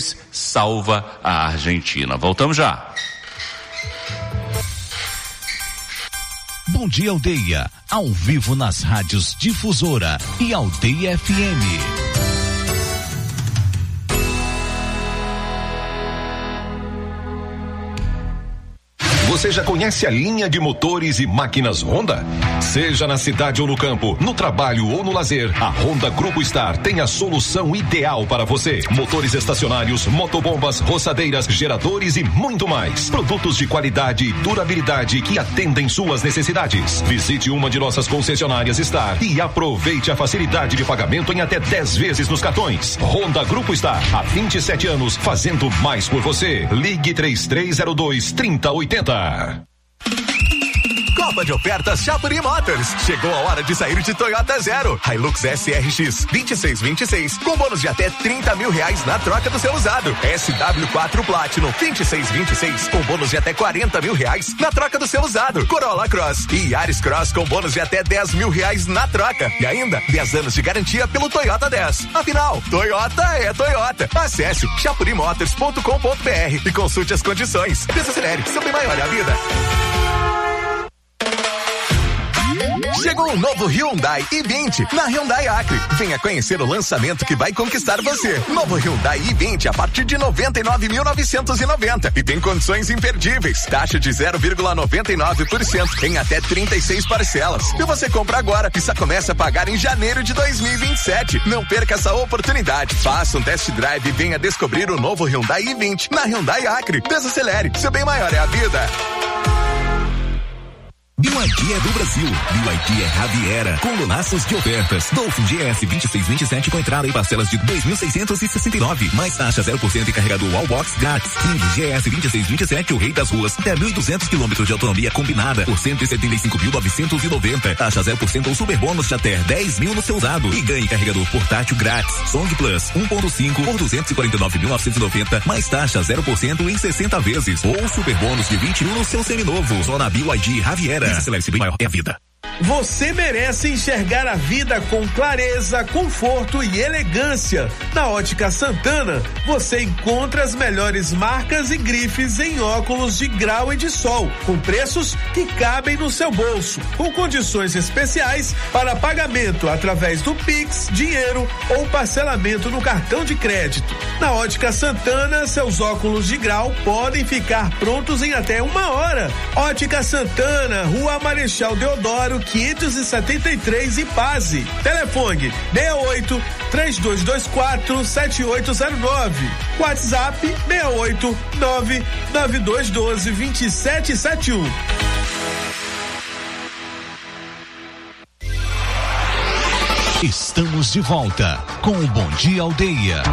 salva a Argentina. Voltamos já. Bom Dia Aldeia, ao vivo nas rádios Difusora e Aldeia FM. Você já conhece a linha de motores e máquinas Honda? Seja na cidade ou no campo, no trabalho ou no lazer, a Honda Grupo Star tem a solução ideal para você. Motores estacionários, motobombas, roçadeiras, geradores e muito mais. Produtos de qualidade e durabilidade que atendem suas necessidades. Visite uma de nossas concessionárias Star e aproveite a facilidade de pagamento em até 10 vezes nos cartões. Honda Grupo Star, há 27 anos, fazendo mais por você. Ligue 3302-3080. Copa de ofertas Chapuri Motors. Chegou a hora de sair de Toyota Zero. Hilux SRX 2626 com bônus de até R$30 mil na troca do seu usado. SW4 Platinum 2626 com bônus de até R$40 mil na troca do seu usado. Corolla Cross e Yaris Cross com bônus de até R$10 mil na troca. E ainda 10 anos de garantia pelo Toyota 10. Afinal, Toyota é Toyota. Acesse chapurimotors.com.br e consulte as condições. Desacelere, seu bem maior é a vida. Chegou o novo Hyundai i20 na Hyundai Acre. Venha conhecer o lançamento que vai conquistar você. Novo Hyundai i20 a partir de 99.990 e tem condições imperdíveis. Taxa de 0,99% em até 36 parcelas. E você compra agora e só começa a pagar em janeiro de 2027. Não perca essa oportunidade. Faça um test drive e venha descobrir o novo Hyundai i20 na Hyundai Acre. Desacelere, seu bem maior é a vida. BYD é do Brasil. BYD é Raviera, com lunaços de ofertas. Dolphin GS 2627 com entrada e parcelas de 2.669, mais taxa 0% e carregador Wallbox grátis. King GS 2627, o rei das ruas, até 1.200 km de autonomia combinada por 175.990. Taxa 0% ou super bônus de até 10 mil no seu usado. E ganhe carregador portátil grátis. Song Plus 1.5 por 249.990, mais taxa 0% em 60 vezes. Ou super bônus de 20 mil no seu seminovo. Só na BYD Raviera. Acelere-se bem maior é a vida. Você merece enxergar a vida com clareza, conforto e elegância. Na Ótica Santana, você encontra as melhores marcas e grifes em óculos de grau e de sol, com preços que cabem no seu bolso, com condições especiais para pagamento através do Pix, dinheiro ou parcelamento no cartão de crédito. Na Ótica Santana, seus óculos de grau podem ficar prontos em até 1 hora. Ótica Santana, Rua Marechal Deodoro, 573 e Paz. Telefone 68-3224-7809. WhatsApp 689-9212-2771. Estamos de volta com o Bom Dia Aldeia.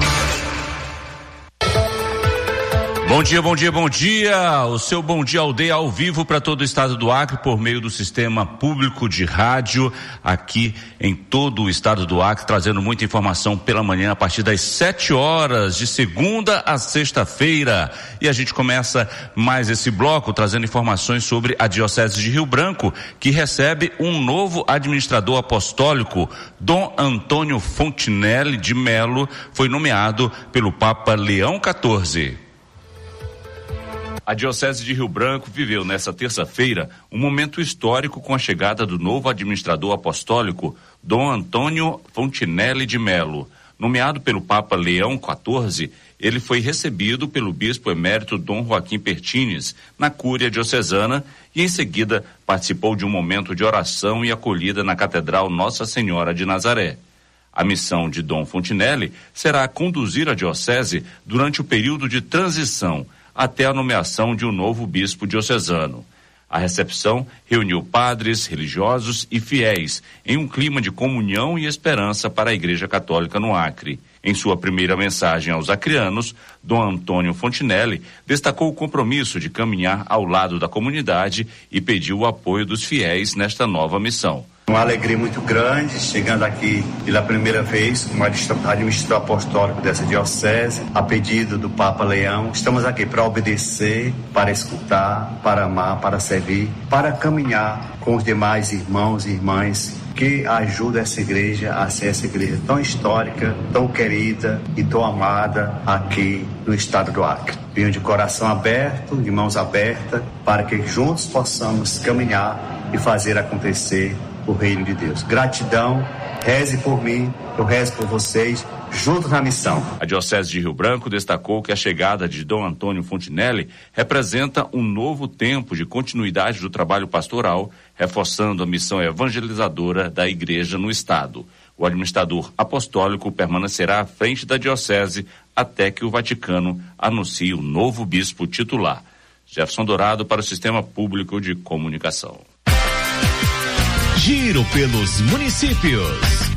Bom dia, bom dia, bom dia. O seu Bom Dia Aldeia ao vivo para todo o estado do Acre por meio do sistema público de rádio aqui em todo o estado do Acre, trazendo muita informação pela manhã a partir das 7 horas de segunda a sexta-feira. E a gente começa mais esse bloco trazendo informações sobre a Diocese de Rio Branco, que recebe um novo administrador apostólico. Dom Antônio Fontinelli de Melo foi nomeado pelo Papa Leão XIV. A Diocese de Rio Branco viveu nesta terça-feira um momento histórico com a chegada do novo administrador apostólico, Dom Antônio Fontinelli de Melo. Nomeado pelo Papa Leão XIV, ele foi recebido pelo bispo emérito Dom Joaquim Pertines na Cúria Diocesana e em seguida participou de um momento de oração e acolhida na Catedral Nossa Senhora de Nazaré. A missão de Dom Fontinelli será conduzir a Diocese durante o período de transição até a nomeação de um novo bispo diocesano. A recepção reuniu padres, religiosos e fiéis em um clima de comunhão e esperança para a Igreja Católica no Acre. Em sua primeira mensagem aos acreanos, Dom Antônio Fontinelli destacou o compromisso de caminhar ao lado da comunidade e pediu o apoio dos fiéis nesta nova missão. Uma alegria muito grande, chegando aqui pela primeira vez como administrador apostólico dessa diocese, a pedido do Papa Leão. Estamos aqui para obedecer, para escutar, para amar, para servir, para caminhar com os demais irmãos e irmãs que ajuda essa igreja a ser essa igreja tão histórica, tão querida e tão amada aqui no estado do Acre. Venho de coração aberto, de mãos abertas, para que juntos possamos caminhar e fazer acontecer o reino de Deus. Gratidão, reze por mim, eu rezo por vocês, juntos na missão. A Diocese de Rio Branco destacou que a chegada de Dom Antônio Fontinelli representa um novo tempo de continuidade do trabalho pastoral, reforçando a missão evangelizadora da Igreja no Estado. O administrador apostólico permanecerá à frente da Diocese até que o Vaticano anuncie o novo bispo titular. Jefferson Dourado para o Sistema Público de Comunicação. Giro pelos municípios.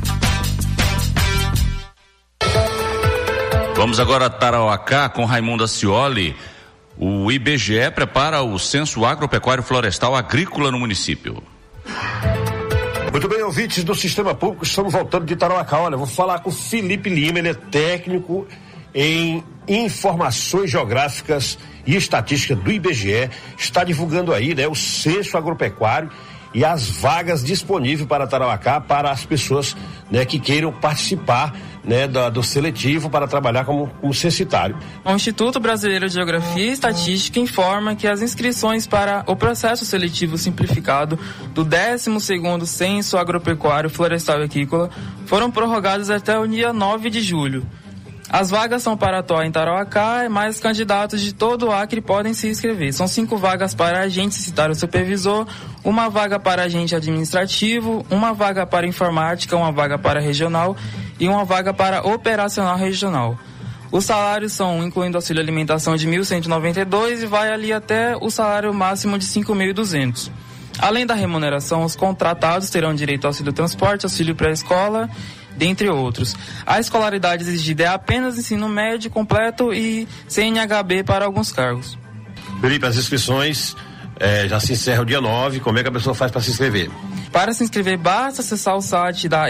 Vamos agora a Tarauacá com Raimundo Ascioli. O IBGE prepara o Censo Agropecuário Florestal Agrícola no município. Muito bem, ouvintes do Sistema Público, estamos voltando de Tarauacá. Olha, vou falar com o Felipe Lima, ele é técnico em informações geográficas e estatística do IBGE, está divulgando aí, né, o Censo Agropecuário e as vagas disponíveis para Tarauacá para as pessoas, né, que queiram participar, né, do seletivo para trabalhar como censitário. O Instituto Brasileiro de Geografia e Estatística informa que as inscrições para o processo seletivo simplificado do 12º Censo Agropecuário Florestal e Agrícola foram prorrogadas até o dia 9 de julho. As vagas são para atuar em Tarauacá, mas candidatos de todo o Acre podem se inscrever. São 5 vagas para agente censitário supervisor, 1 vaga para agente administrativo, 1 vaga para informática, 1 vaga para regional e 1 vaga para operacional regional. Os salários são, incluindo auxílio alimentação, de R$ 1.192 e vai ali até o salário máximo de R$ 5.200. Além da remuneração, os contratados terão direito ao auxílio transporte, auxílio pré-escola, dentre outros. A escolaridade exigida é apenas ensino médio completo e CNHB para alguns cargos. Felipe, as inscrições já se encerram dia 9, como é que a pessoa faz para se inscrever? Para se inscrever, basta acessar o site da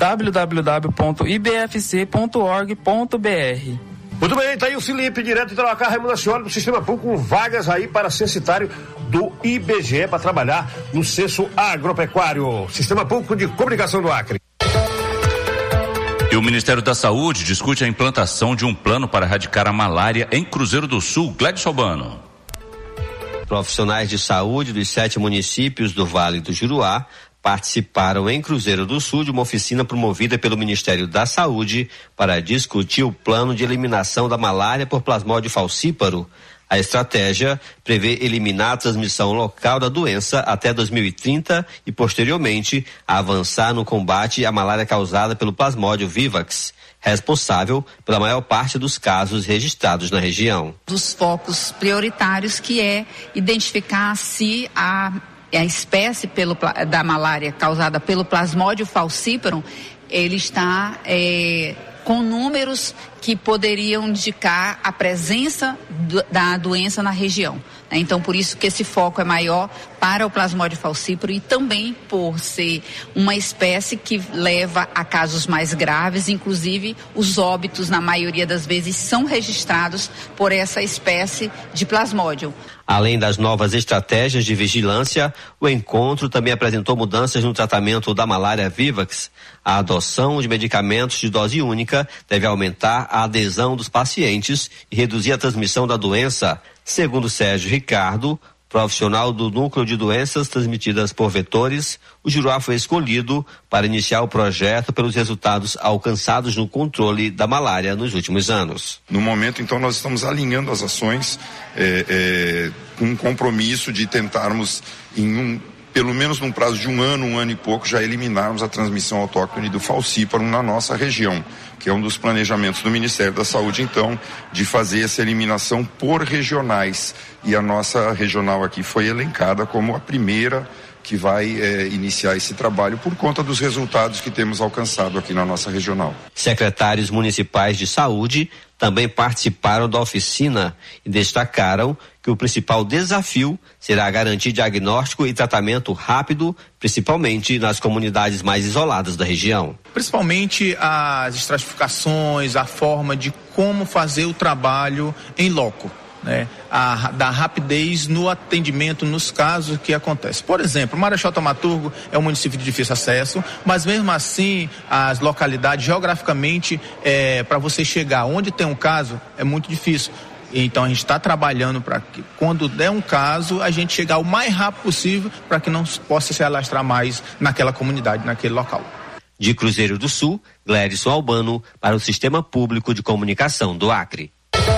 www.ibfc.org.br. Muito bem, tá aí o Felipe, direto de Tarauacá, Raimundo Ascioli, do Sistema Público, com vagas aí para censitário do IBGE para trabalhar no Censo Agropecuário. Sistema Público de Comunicação do Acre. E o Ministério da Saúde discute a implantação de um plano para erradicar a malária em Cruzeiro do Sul. Gledson Albano. Profissionais de saúde dos 7 municípios do Vale do Juruá participaram em Cruzeiro do Sul de uma oficina promovida pelo Ministério da Saúde para discutir o plano de eliminação da malária por plasmódio falcíparo. A estratégia prevê eliminar a transmissão local da doença até 2030 e, posteriormente, avançar no combate à malária causada pelo plasmódio vivax, responsável pela maior parte dos casos registrados na região. Dos focos prioritários, que é identificar se a espécie da malária causada pelo plasmódio falciparum, ele está com números que poderiam indicar a presença da doença na região. Então, por isso que esse foco é maior para o plasmódio falciparum e também por ser uma espécie que leva a casos mais graves, inclusive os óbitos, na maioria das vezes, são registrados por essa espécie de plasmódio. Além das novas estratégias de vigilância, o encontro também apresentou mudanças no tratamento da malária vivax. A adoção de medicamentos de dose única deve aumentar a adesão dos pacientes e reduzir a transmissão da doença. Segundo Sérgio Ricardo, profissional do Núcleo de Doenças Transmitidas por Vetores, o Juruá foi escolhido para iniciar o projeto pelos resultados alcançados no controle da malária nos últimos anos. No momento, então, nós estamos alinhando as ações com um compromisso de tentarmos, pelo menos num prazo de um ano e pouco, já eliminarmos a transmissão autóctone do falciparum na nossa região, que é um dos planejamentos do Ministério da Saúde, então, de fazer essa eliminação por regionais. E a nossa regional aqui foi elencada como a primeira que vai iniciar esse trabalho por conta dos resultados que temos alcançado aqui na nossa regional. Secretários municipais de saúde também participaram da oficina e destacaram que o principal desafio será garantir diagnóstico e tratamento rápido, principalmente nas comunidades mais isoladas da região. Principalmente as estratificações, a forma de como fazer o trabalho em loco. né, da rapidez no atendimento nos casos que acontecem. Por exemplo, Marechal Thaumaturgo é um município de difícil acesso, mas mesmo assim as localidades geograficamente para você chegar onde tem um caso é muito difícil. Então a gente está trabalhando para que quando der um caso a gente chegar o mais rápido possível para que não possa se alastrar mais naquela comunidade, naquele local. De Cruzeiro do Sul, Glédson Albano para o Sistema Público de Comunicação do Acre.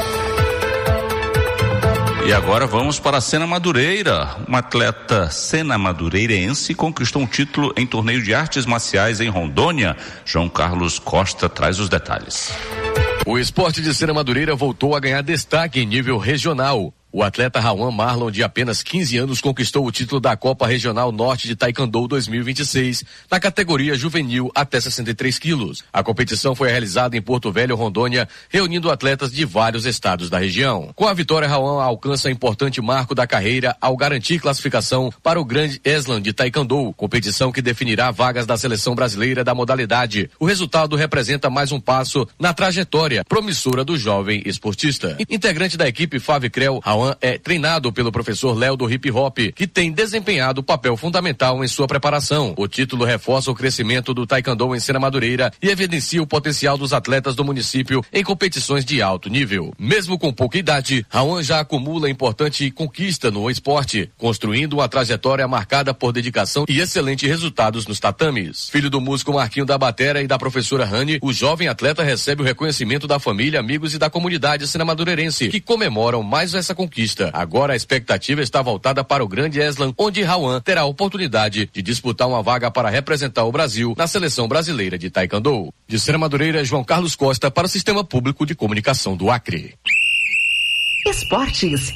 E agora vamos para a Sena Madureira. Um atleta sena-madureirense conquistou um título em torneio de artes marciais em Rondônia. João Carlos Costa traz os detalhes. O esporte de Sena Madureira voltou a ganhar destaque em nível regional. O atleta Rauan Marlon, de apenas 15 anos, conquistou o título da Copa Regional Norte de Taekwondo 2026, na categoria juvenil até 63 quilos. A competição foi realizada em Porto Velho, Rondônia, reunindo atletas de vários estados da região. Com a vitória, Rauan alcança importante marco da carreira ao garantir classificação para o Grande Slam de Taekwondo, competição que definirá vagas da seleção brasileira da modalidade. O resultado representa mais um passo na trajetória promissora do jovem esportista. Integrante da equipe Favicrel, Rauan é treinado pelo professor Léo do Hip Hop, que tem desempenhado papel fundamental em sua preparação. O título reforça o crescimento do Taekwondo em Sena Madureira e evidencia o potencial dos atletas do município em competições de alto nível. Mesmo com pouca idade, Rauan já acumula importante conquista no esporte, construindo uma trajetória marcada por dedicação e excelentes resultados nos tatames. Filho do músico Marquinho da Batera e da professora Rani, o jovem atleta recebe o reconhecimento da família, amigos e da comunidade sena-madureirense, que comemoram mais essa conquista. Agora a expectativa está voltada para o Grande Slam, onde Rauan terá a oportunidade de disputar uma vaga para representar o Brasil na seleção brasileira de Taekwondo. De Sena Madureira, João Carlos Costa para o Sistema Público de Comunicação do Acre. Esportes.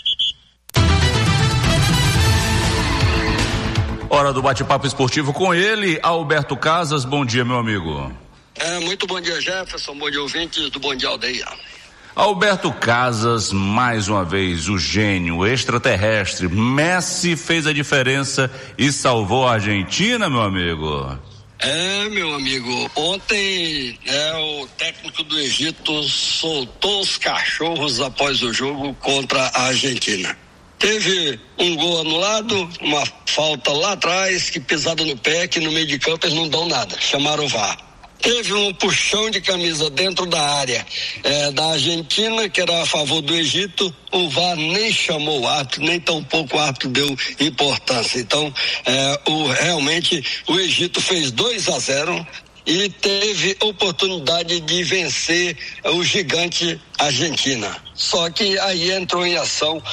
Hora do bate-papo esportivo com ele, Alberto Casas. Bom dia, meu amigo. Muito bom dia, Jefferson. Bom dia, ouvintes do Bom Dia Aldeia. Alberto Casas, mais uma vez, o gênio extraterrestre. Messi fez a diferença e salvou a Argentina, meu amigo. Meu amigo, ontem o técnico do Egito soltou os cachorros após o jogo contra a Argentina. Teve um gol anulado, uma falta lá atrás, que pisada no pé, que no meio de campo eles não dão nada, chamaram o VAR. Teve um puxão de camisa dentro da área da Argentina, que era a favor do Egito. O VAR nem chamou o árbitro, nem tampouco o árbitro deu importância. Então, realmente, o Egito fez 2-0 e teve oportunidade de vencer o gigante Argentina. Só que aí entrou em ação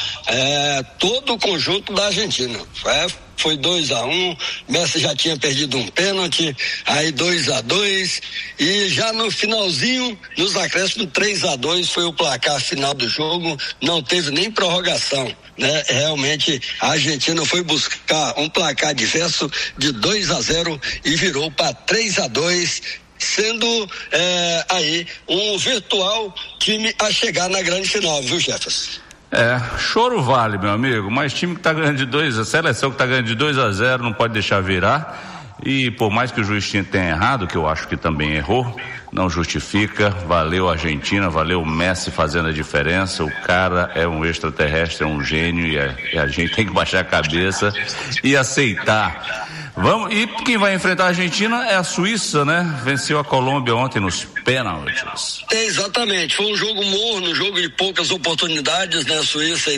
todo o conjunto da Argentina. Foi 2-1, Messi já tinha perdido um pênalti, aí 2-2, e já no finalzinho, nos acréscimos, 3-2 foi o placar final do jogo, não teve nem prorrogação, né? Realmente a Argentina foi buscar um placar diverso de 2-0 e virou para 3-2, sendo aí um virtual time a chegar na grande final, viu, Jefferson? Choro vale, meu amigo, mas time que tá ganhando de 2, a seleção que tá ganhando de 2-0 não pode deixar virar, e por mais que o juiz tenha errado, que eu acho que também errou, não justifica. Valeu a Argentina, valeu o Messi fazendo a diferença. O cara é um extraterrestre, é um gênio, e a gente tem que baixar a cabeça e aceitar. Vamos, e quem vai enfrentar a Argentina é a Suíça, né? Venceu a Colômbia ontem nos pênaltis. Exatamente, foi um jogo morno, um jogo de poucas oportunidades, né? Suíça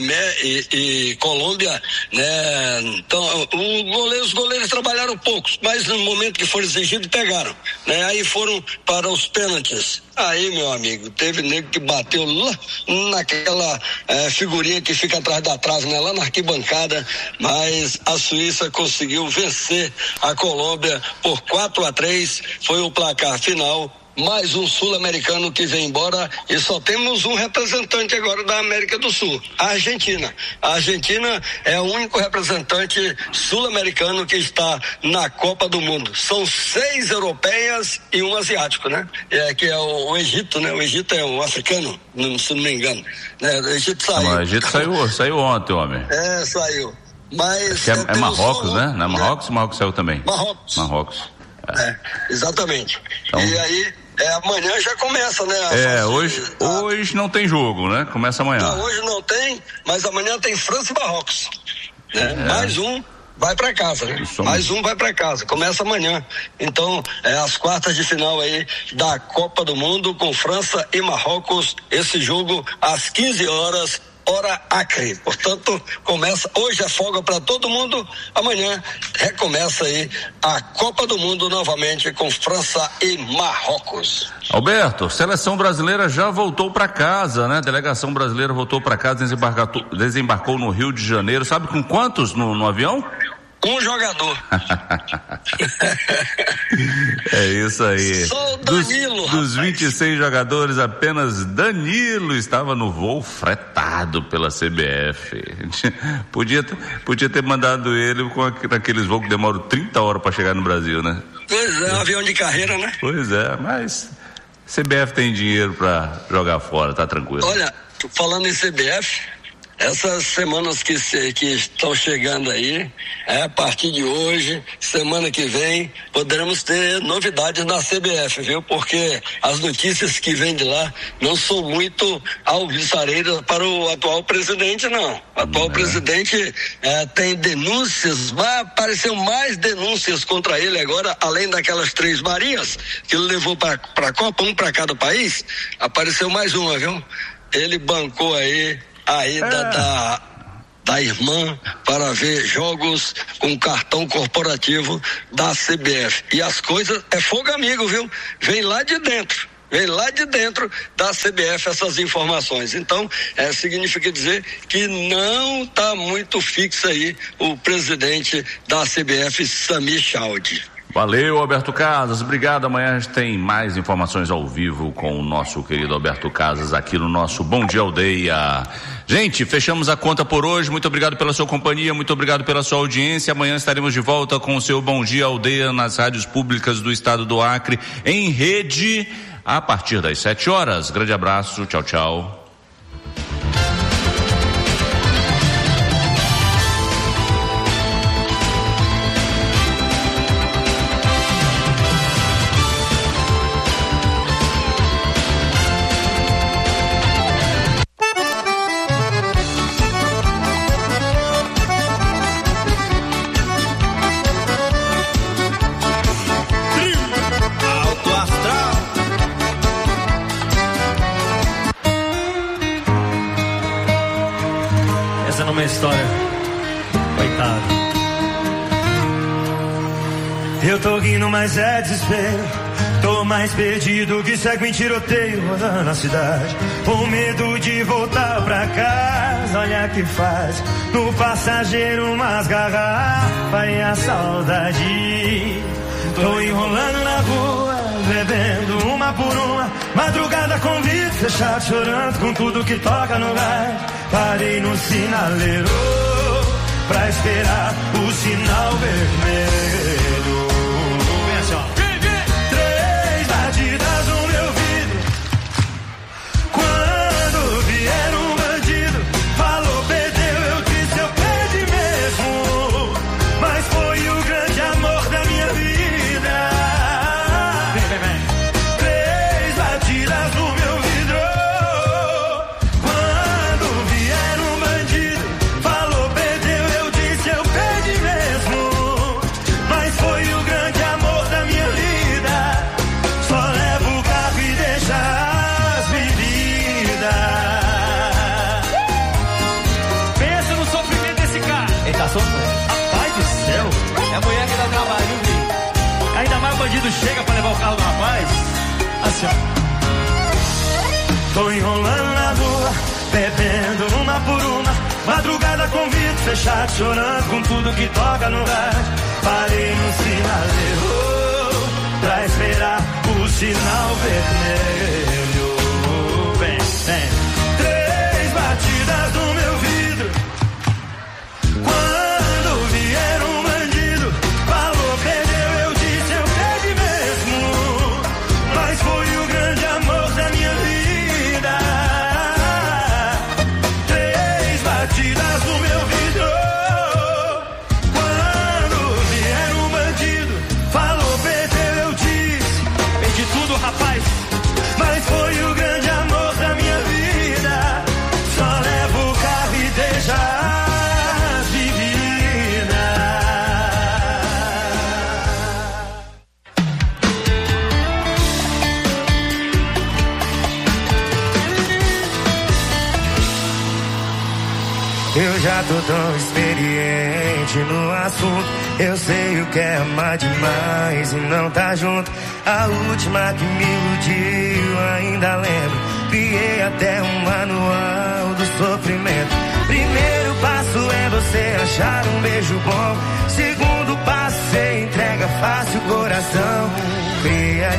e Colômbia, né? Então, os goleiros trabalharam poucos, mas no momento que foram exigidos, pegaram, né? Aí foram para os pênaltis. Aí, meu amigo, teve nego que bateu lá naquela figurinha que fica atrás da trave, né? Lá na arquibancada, mas a Suíça conseguiu vencer a Colômbia por 4-3, foi o placar final. Mais um sul-americano que vem embora, e só temos um representante agora da América do Sul, a Argentina. A Argentina é o único representante sul-americano que está na Copa do Mundo. São 6 europeias e um asiático, né? Que é o Egito, né? O Egito é um africano, se não me engano. Né? O Egito saiu. O Egito saiu ontem, homem. Saiu. Mas é Marrocos, né? Não é Marrocos? Marrocos saiu também. Marrocos. Exatamente. Então... E aí Amanhã já começa, né? Hoje não tem jogo, né? Começa amanhã. Não, hoje não tem, mas amanhã tem França e Marrocos. Né? Mais um vai para casa, né? Mais um vai para casa. Começa amanhã. Então, as quartas de final aí da Copa do Mundo com França e Marrocos. Esse jogo às 15 horas. Hora Acre, portanto, começa, hoje é folga para todo mundo, amanhã recomeça aí a Copa do Mundo novamente com França e Marrocos. Alberto, seleção brasileira já voltou para casa, né? Delegação brasileira voltou para casa, desembarcou no Rio de Janeiro, sabe com quantos no avião? Um jogador. É isso aí. Só o Danilo. Dos 26 jogadores, apenas Danilo estava no voo fretado pela CBF. Podia ter mandado ele com aqueles voos que demoram 30 horas para chegar no Brasil, né? Pois é, avião de carreira, né? Pois é, mas CBF tem dinheiro para jogar fora, tá tranquilo. Olha, falando em CBF, essas semanas que estão chegando aí, a partir de hoje, semana que vem, poderemos ter novidades na CBF, viu? Porque as notícias que vêm de lá não são muito alvissareiras para o atual presidente, não. O atual presidente tem denúncias, apareceu mais denúncias contra ele agora, além daquelas 3 Marias que ele levou para a Copa, um para cada país, apareceu mais uma, viu? Ele bancou aí a ida da irmã para ver jogos com cartão corporativo da CBF. E as coisas é fogo amigo, viu? Vem lá de dentro da CBF essas informações. Então, significa dizer que não está muito fixo aí o presidente da CBF, Samir Chaudhry. Valeu, Alberto Casas, obrigado. Amanhã a gente tem mais informações ao vivo com o nosso querido Alberto Casas aqui no nosso Bom Dia Aldeia. Gente, fechamos a conta por hoje. Muito obrigado pela sua companhia, muito obrigado pela sua audiência. Amanhã estaremos de volta com o seu Bom Dia Aldeia nas rádios públicas do estado do Acre, em rede, a partir das 7 horas. Grande abraço, tchau, tchau. História, coitado. Eu tô rindo, mas é desespero. Tô mais perdido que cego em tiroteio rodando na cidade. Com medo de voltar pra casa. Olha que faz no passageiro umas garrafas e a saudade. Tô enrolando na rua, bebendo uma por uma. Madrugada com vidro fechado, chorando com tudo que toca no rádio. Parei no sinaleiro pra esperar o sinal vermelho. Vem assim, ó. 3 batidas no meu vidro. Quando vier um bandido, falou, perdeu, eu disse, eu perdi mesmo. Mas foi o grande amor da minha vida. Vem. 3 batidas no meu vidro. Rapaz do céu, é a mulher que dá trabalho, viu? Ainda mais o bandido chega pra levar o carro do rapaz. Assim, ó. Tô enrolando na rua, bebendo uma por uma. Madrugada com vidro fechado, chorando com tudo que toca no rádio. Parei no sinaleiro pra esperar o sinal vermelho. Vem. 3 batidas no meu vidro. Quando vier um bandido, falou, perdeu, eu disse, eu perdi mesmo. Mas foi o grande amor da minha vida. 3 batidas no meu vidro. Quando vier um bandido, falou, perdeu, eu disse, perdi tudo, rapaz. Eu já tô tão experiente no assunto. Eu sei o que é amar demais e não tá junto. A última que me iludiu ainda lembro. Criei até um manual do sofrimento. Primeiro passo é você achar um beijo bom. Segundo passo, você entrega fácil o coração. Cria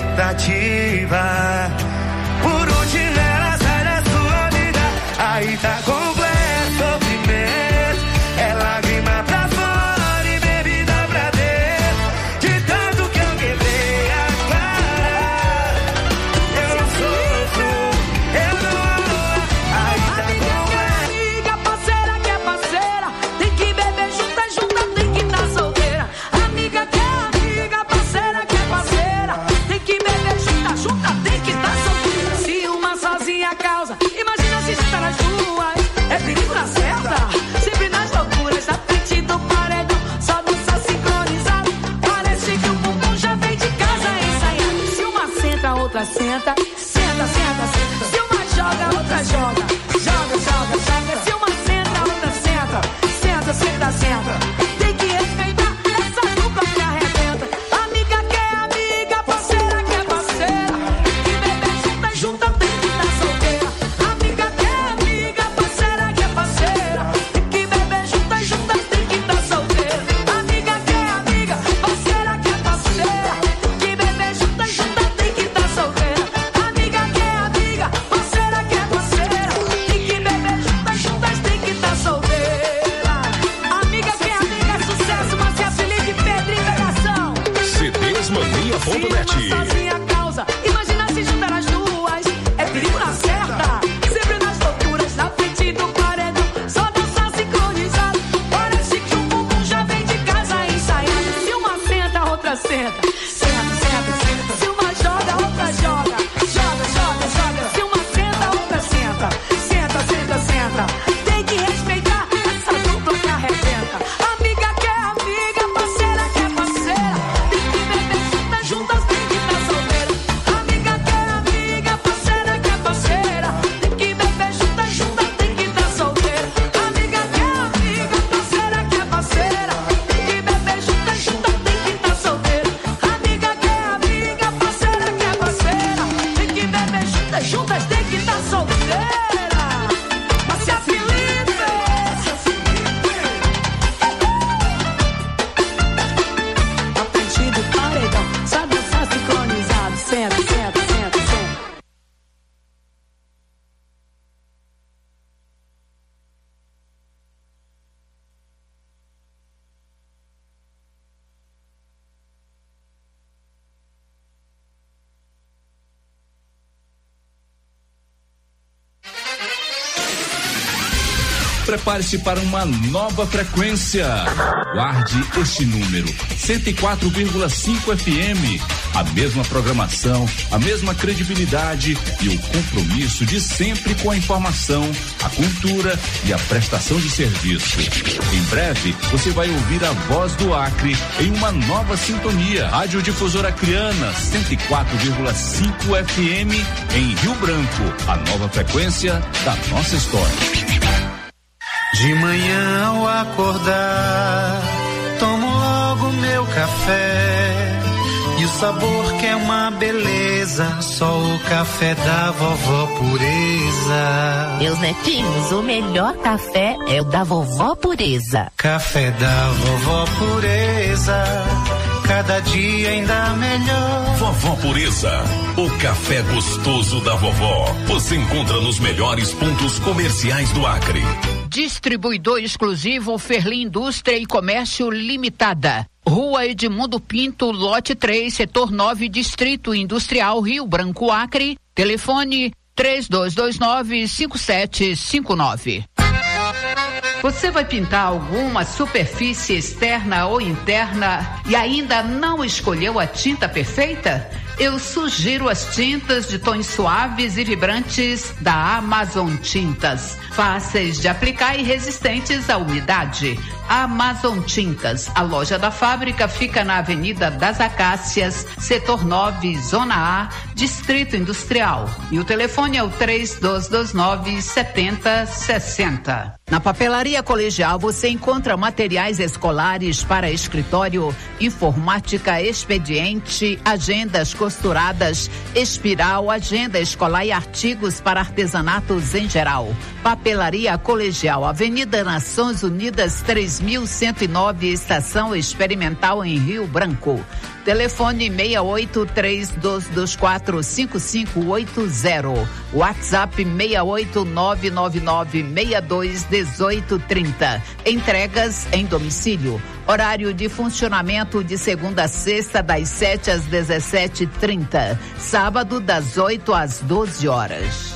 expectativa. Por último, ela sai da sua vida. Aí tá completo sofrimento. É lágrima pra fora e bebida pra dentro. De tanto que eu quebrei a cara. Eu não sofro, eu não amo. Aí tá completo. Amiga, parceira que é parceira. Tem que beber junta, junta, tem que tá solteira. Amiga que é amiga, parceira que é parceira. Tem que beber junta, junta, tem que tá solteira. Se uma sozinha causa, imagina se está nas duas. É perigo na certa, sempre nas loucuras, na frente do paredão, só dança sincronizado. Parece que o bumbum já vem de casa ensaiado. Se uma senta, a outra senta, senta, senta, senta. Se uma joga, a outra joga, joga, joga, joga. Se uma senta, a outra senta, senta, senta, senta. Tem que respeitar essa dupla que arrebenta. Amiga que é amiga, parceira que é parceira. Que beber junta, junta, tem que tá solteira. Amiga que é amiga, parceira que é parceira. Que beber junta, junta, tem que tá solteira. Amiga que é amiga, parceira que é parceira. Que beber junta, junta, tem que tá solteira. Amiga que é amiga, parceira que é parceira. E que beber juntas, juntas, tem que tá solteira. Amiga que é amiga, sucesso, Márcia Felipe, Pedrinho, Pegação. CDsmania.net. Sozinha causa, imagina se juntar as duas. É perigo na certa, sempre nas loucuras, na frente do paredão, só dançar sincronizado. Parece que o bumbum já vem de casa ensaiado. Se uma senta, a outra senta, senta, senta, senta. Se uma joga, a outra joga, joga, joga, joga. Se uma senta, a outra senta, senta, senta, senta. Tem que respeitar essa dupla que arrebenta. Amiga que é amiga, parceira que é parceira. Tem que beber juntas, juntas, tem que tá solteira. Amiga que é amiga, parceira que é parceira. Tem que beber juntas, juntas, tem que tá solteira. Amiga que é amiga, parceira que é parceira. Tem que beber juntas, juntas, tem que tá solteira. Amiga que é amiga, parceira que é parceira. Tem que beber juntas, juntas, tem que tá solteira. Márcia Felipe. A frente do paredão, só dançar sincronizado. Senta, senta, senta, senta. Prepare-se para uma nova frequência. Guarde este número: 104,5 FM. A mesma programação, a mesma credibilidade e o compromisso de sempre com a informação, a cultura e a prestação de serviço. Em breve, você vai ouvir a voz do Acre em uma nova sintonia. Rádio Difusora Acreana, 104,5 FM em Rio Branco. A nova frequência da nossa história. De manhã ao acordar, tomo logo meu café. E o sabor que é uma beleza, só o café da vovó Pureza. Meus netinhos, o melhor café é o da vovó Pureza. Café da vovó Pureza, cada dia ainda melhor. Vovó Pureza, o café gostoso da vovó. Você encontra nos melhores pontos comerciais do Acre. Distribuidor exclusivo Ferli Indústria e Comércio Limitada. Rua Edmundo Pinto, lote 3, setor 9, Distrito Industrial Rio Branco, Acre. Telefone 3229-5759. Você vai pintar alguma superfície externa ou interna e ainda não escolheu a tinta perfeita? Eu sugiro as tintas de tons suaves e vibrantes da Amazon Tintas. Fáceis de aplicar e resistentes à umidade. Amazon Tintas. A loja da fábrica fica na Avenida das Acácias, setor 9, Zona A, Distrito Industrial. E o telefone é o 3229-7060. Na Papelaria Colegial você encontra materiais escolares para escritório, informática, expediente, agendas costuradas, espiral, agenda escolar e artigos para artesanatos em geral. Papelaria Colegial, Avenida Nações Unidas 3109, Estação Experimental em Rio Branco. Telefone 6832245580. WhatsApp 68999621830. Entregas em domicílio. Horário de funcionamento de segunda a sexta das 7 às 17h30. Sábado das 8 às 12 horas.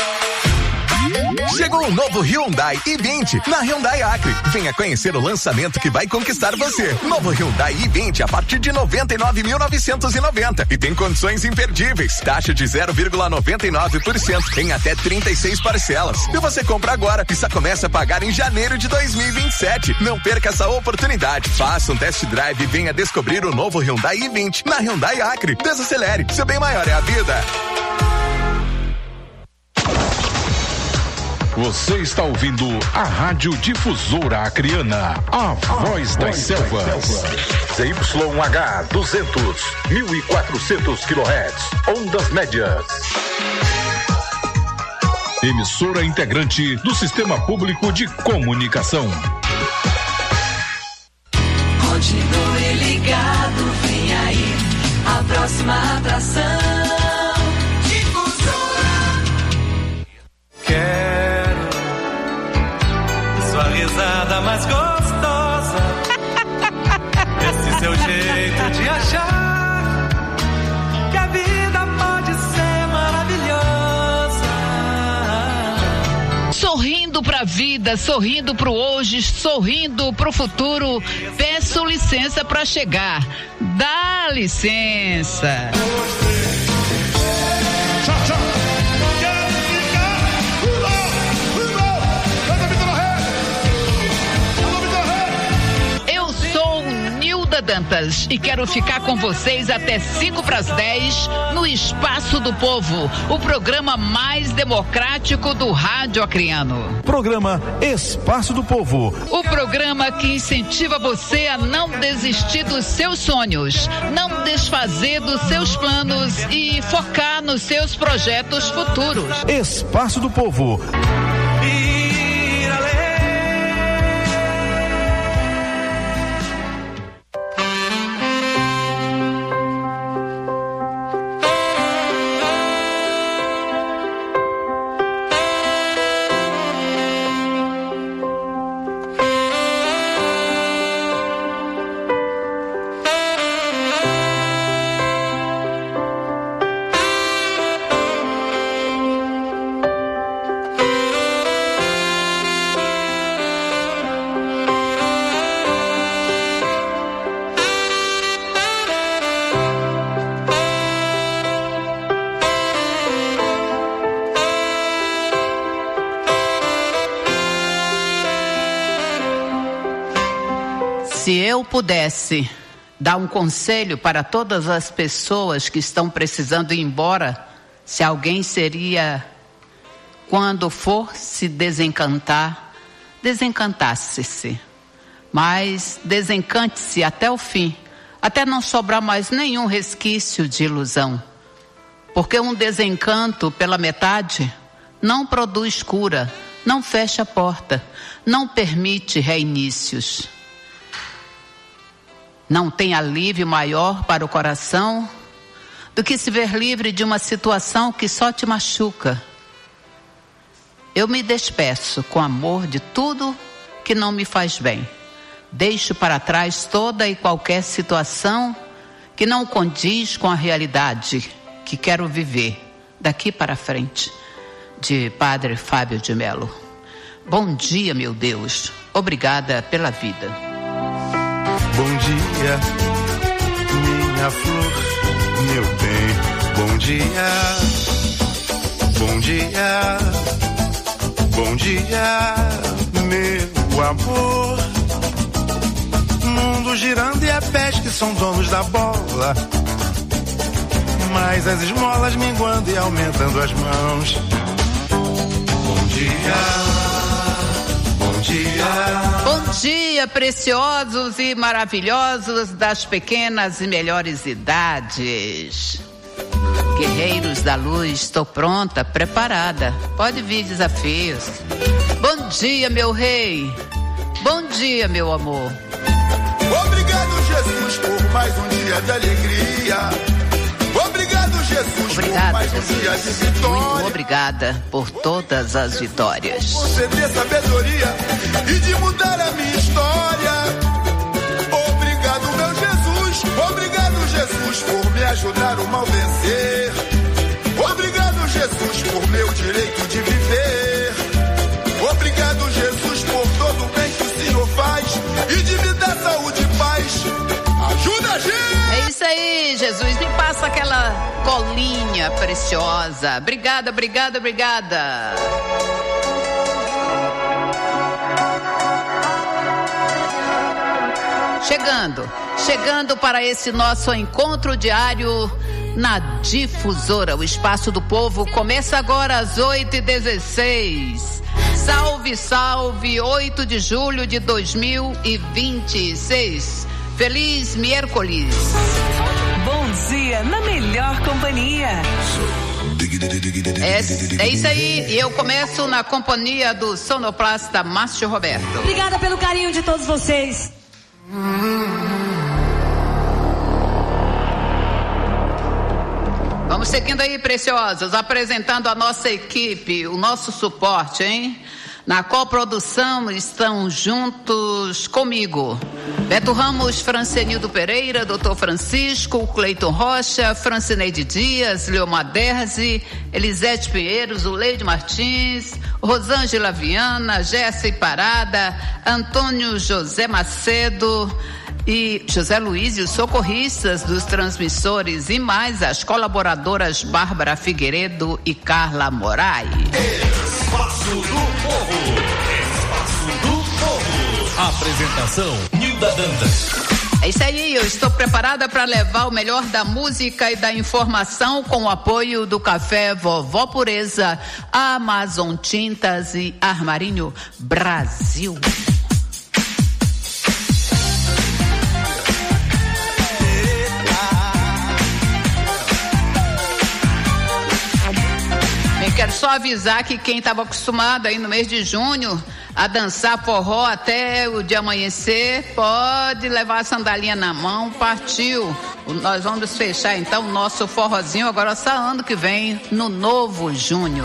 Chegou o novo Hyundai i20 na Hyundai Acre. Venha conhecer o lançamento que vai conquistar você. Novo Hyundai i20 a partir de 99.990 e tem condições imperdíveis. Taxa de 0,99% em até 36 parcelas. E você compra agora e só começa a pagar em janeiro de 2027. Não perca essa oportunidade. Faça um test drive e venha descobrir o novo Hyundai i20 na Hyundai Acre. Desacelere, seu bem maior é a vida. Você está ouvindo a Rádio Difusora Acreana, a voz das selvas. ZYH 200, 1400 kHz, ondas médias. Emissora integrante do Sistema Público de Comunicação. Continue ligado, vem aí a próxima atração. Risada mais gostosa, esse seu jeito de achar que a vida pode ser maravilhosa. Sorrindo pra vida, sorrindo pro hoje, sorrindo pro futuro. Peço licença pra chegar. Dá licença. Dantas e quero ficar com vocês até 5:10 no Espaço do Povo, o programa mais democrático do rádio acreano. Programa Espaço do Povo. O programa que incentiva você a não desistir dos seus sonhos, não desfazer dos seus planos e focar nos seus projetos futuros. Espaço do Povo. Se eu pudesse dar um conselho para todas as pessoas que estão precisando ir embora, se alguém seria, quando for se desencantar, desencantasse-se. Mas desencante-se até o fim, até não sobrar mais nenhum resquício de ilusão. Porque um desencanto pela metade não produz cura, não fecha a porta, não permite reinícios. Não tem alívio maior para o coração do que se ver livre de uma situação que só te machuca. Eu me despeço com amor de tudo que não me faz bem. Deixo para trás toda e qualquer situação que não condiz com a realidade que quero viver daqui para frente. De Padre Fábio de Mello. Bom dia, meu Deus. Obrigada pela vida. Bom dia, minha flor, meu bem. Bom dia, bom dia, bom dia, meu amor. Mundo girando e é pés que são donos da bola. mais, as esmolas minguando e aumentando as mãos. Bom dia, bom dia. Bom dia, preciosos e maravilhosos das pequenas e melhores idades. Guerreiros da luz, estou pronta, preparada. Pode vir desafios. Bom dia, meu rei. Bom dia, meu amor. Obrigado, Jesus, por mais um dia de alegria. Obrigado, Jesus, Obrigada, por mais Jesus. um dia de vitória. Muito obrigada por todas as vitórias. Conceder sabedoria e de mudar a minha história. Obrigado, meu Jesus. Obrigado, Jesus, por me ajudar o mal vencer. Obrigado, Jesus, por meu direito de viver. Obrigado, Jesus, por todo o bem que o Senhor faz e de me dar saúde e paz. Ajuda a gente! É isso aí, Jesus. Me passa aquela colinha preciosa. Obrigada, obrigada, obrigada. Chegando para esse nosso encontro diário na Difusora. O Espaço do Povo começa agora às 8h16. Salve, salve, 8 de julho de 2026. Feliz miércoles. Bom dia, na melhor companhia. É isso aí, e eu começo na companhia do sonoplasta Márcio Roberto. Obrigada pelo carinho de todos vocês. Vamos seguindo aí, preciosos, apresentando a nossa equipe, o nosso suporte, hein? Na coprodução estão juntos comigo Beto Ramos, Francenildo Pereira, Dr. Francisco, Cleiton Rocha, Francineide Dias, Leomar Derzi, Elisete Pinheiros, Zuleide Martins, Rosângela Viana, Jéssica Parada, Antônio José Macedo e José Luiz e os socorristas dos transmissores e mais as colaboradoras Bárbara Figueiredo e Carla Moraes. Espaço do Povo. Espaço do Povo. Apresentação: Nilda Dantas. É isso aí, eu estou preparada para levar o melhor da música e da informação com o apoio do Café Vovó Pureza, Amazon Tintas e Armarinho Brasil. Quero só avisar que quem estava acostumado aí no mês de junho a dançar forró até o dia amanhecer, pode levar a sandalinha na mão, partiu. Nós vamos fechar então o nosso forrozinho agora só ano que vem, no novo junho.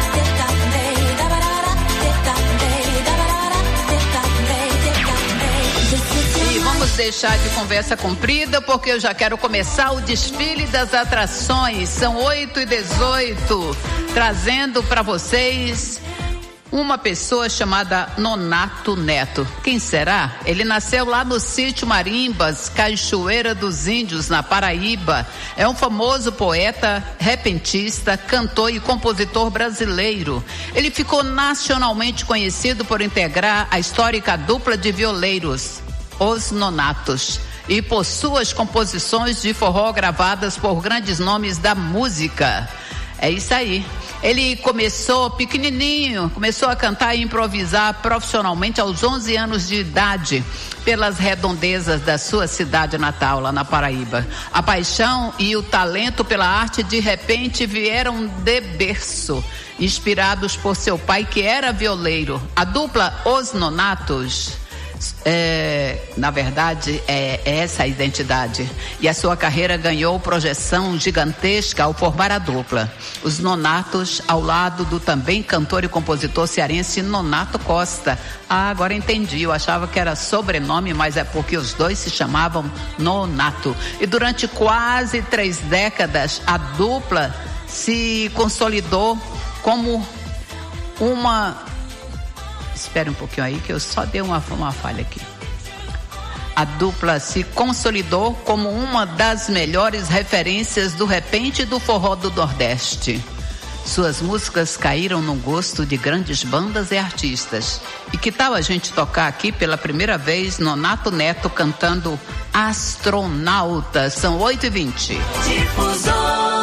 E vamos deixar de conversa comprida, porque eu já quero começar o desfile das atrações. São 8h18, trazendo para vocês uma pessoa chamada Nonato Neto. Quem será? Ele nasceu lá no sítio Marimbas, Cachoeira dos Índios, na Paraíba. É um famoso poeta, repentista, cantor e compositor brasileiro. Ele ficou nacionalmente conhecido por integrar a histórica dupla de violeiros, Os Nonatos, e por suas composições de forró gravadas por grandes nomes da música. É isso aí. Ele começou pequenininho, começou a cantar e improvisar profissionalmente aos 11 anos de idade, pelas redondezas da sua cidade natal, lá na Paraíba. A paixão e o talento pela arte de repente vieram de berço, inspirados por seu pai, que era violeiro. A dupla Os Nonatos, na verdade, é essa a identidade. E a sua carreira ganhou projeção gigantesca ao formar a dupla. Os Nonatos, ao lado do também cantor e compositor cearense Nonato Costa. Ah, agora entendi, eu achava que era sobrenome, mas é porque os dois se chamavam Nonato. E durante quase 3 décadas, a dupla se consolidou como uma... Espere um pouquinho aí que eu só dei uma falha aqui. A dupla se consolidou como uma das melhores referências do repente e do forró do Nordeste. Suas músicas caíram no gosto de grandes bandas e artistas. E que tal a gente tocar aqui pela primeira vez Nonato Neto cantando Astronauta? São 8h20. Difusor.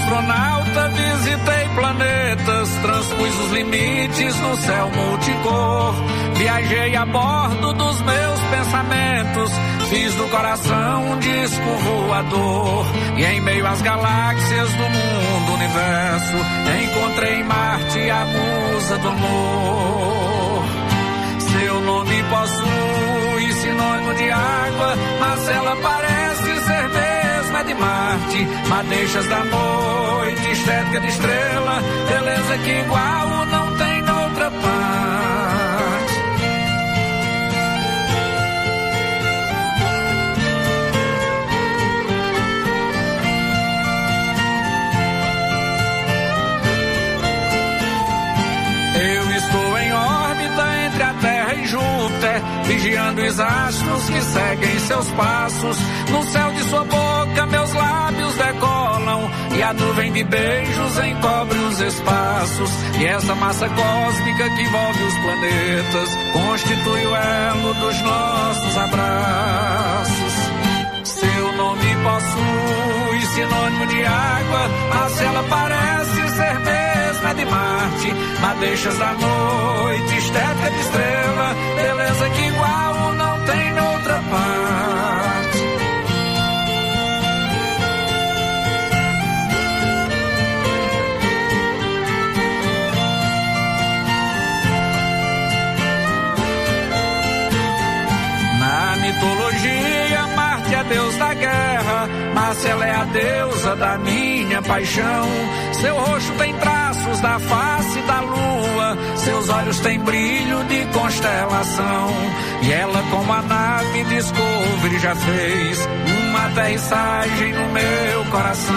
astronauta, visitei planetas, transpus os limites no céu multicor. Viajei a bordo dos meus pensamentos, fiz do coração um disco voador. E em meio às galáxias do mundo, universo, encontrei em Marte a musa do amor. Seu nome possui sinônimo de água, mas ela parece ser mesmo é de Marte. Madeixas da noite, estética de estrela, beleza que igual não tem noutra parte. Eu estou em órbita entre a Terra e Júpiter, vigiando os astros que seguem seus passos. No céu de sua boca meus lábios decolam, e a nuvem de beijos encobre os espaços. E essa massa cósmica que envolve os planetas constitui o elo dos nossos abraços. Seu nome possui sinônimo de água, mas ela parece ser mesmo é de Marte. Madeixas da noite, estética de estrela, beleza que igual não tem noutra parte. Na mitologia, Marte é deus da guerra, Márcia é a deusa da minha paixão. Seu rosto tem traços da face da lua, seus olhos têm brilho de constelação. E ela, como a nave Discovery, já fez uma aterrissagem no meu coração.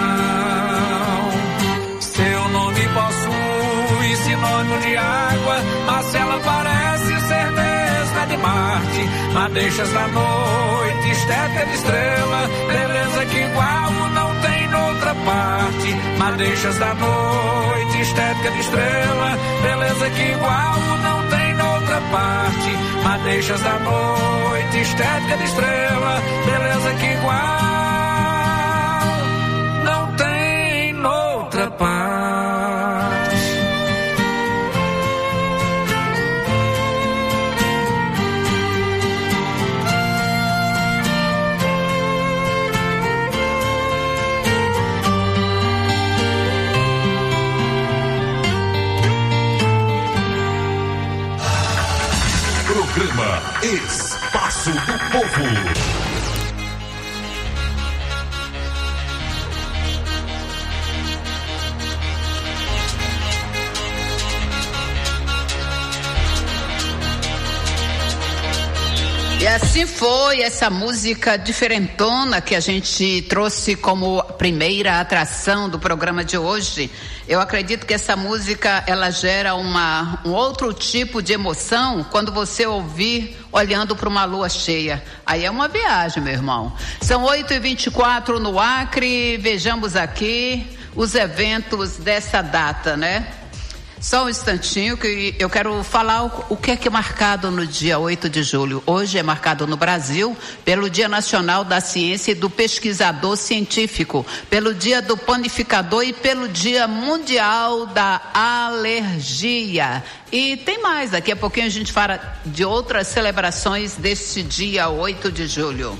Seu nome possui sinônimo de água, mas ela parece ser mesmo é de Marte. Madeixas da noite, estética de estrela, beleza que igual não tem noutra parte. Madeixas da noite, estética de estrela, beleza que igual não tem noutra parte. Madeixas da noite, estética de estrela, beleza que igual não tem noutra parte. Programa Espaço do Povo. E assim foi essa música diferentona que a gente trouxe como primeira atração do programa de hoje. Eu acredito que essa música, ela gera um outro tipo de emoção quando você ouvir olhando para uma lua cheia. Aí é uma viagem, meu irmão. São 8h24 no Acre. Vejamos aqui os eventos dessa data, né? Só um instantinho que eu quero falar o que é marcado no dia 8 de julho. Hoje é marcado no Brasil pelo Dia Nacional da Ciência e do Pesquisador Científico, pelo Dia do Panificador e pelo Dia Mundial da Alergia. E tem mais, daqui a pouquinho a gente fala de outras celebrações deste dia 8 de julho.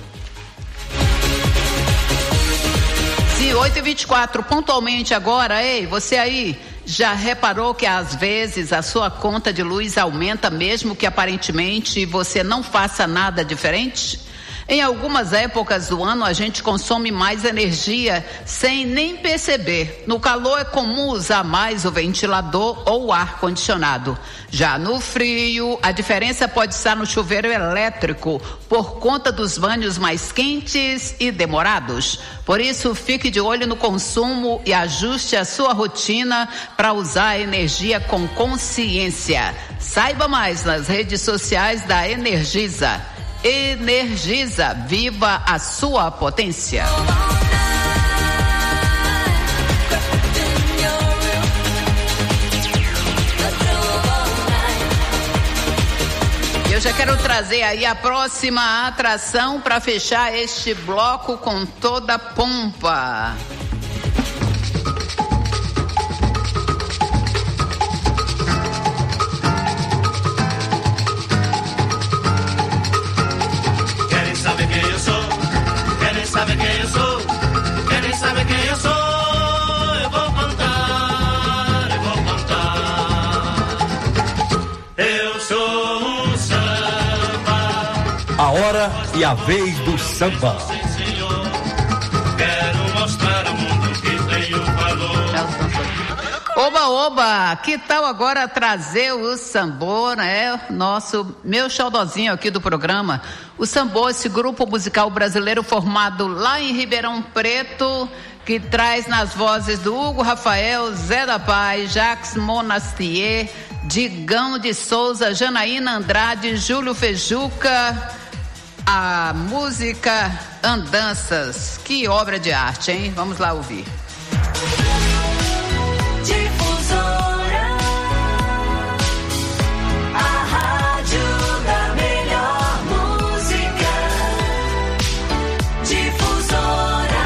Sim, 8h24, pontualmente agora, ei, você aí... Já reparou que às vezes a sua conta de luz aumenta mesmo que aparentemente você não faça nada diferente? Em algumas épocas do ano a gente consome mais energia sem nem perceber. No calor é comum usar mais o ventilador ou o ar condicionado. Já no frio, a diferença pode estar no chuveiro elétrico por conta dos banhos mais quentes e demorados. Por isso, fique de olho no consumo e ajuste a sua rotina para usar a energia com consciência. Saiba mais nas redes sociais da Energisa. Energisa, viva a sua potência. Eu já quero trazer aí a próxima atração para fechar este bloco com toda a pompa. e a vez do samba. Quero mostrar ao mundo que tenho valor. Oba, oba, que tal agora trazer o sambô, né? Meu xodózinho aqui do programa. O sambô, esse grupo musical brasileiro formado lá em Ribeirão Preto, que traz nas vozes do Hugo Rafael, Zé da Paz, Jacques Monastier, Digão de Souza, Janaína Andrade, Júlio Fejuca, a música Andanças. Que obra de arte, hein? Vamos lá ouvir. Difusora, a rádio da melhor música. Difusora.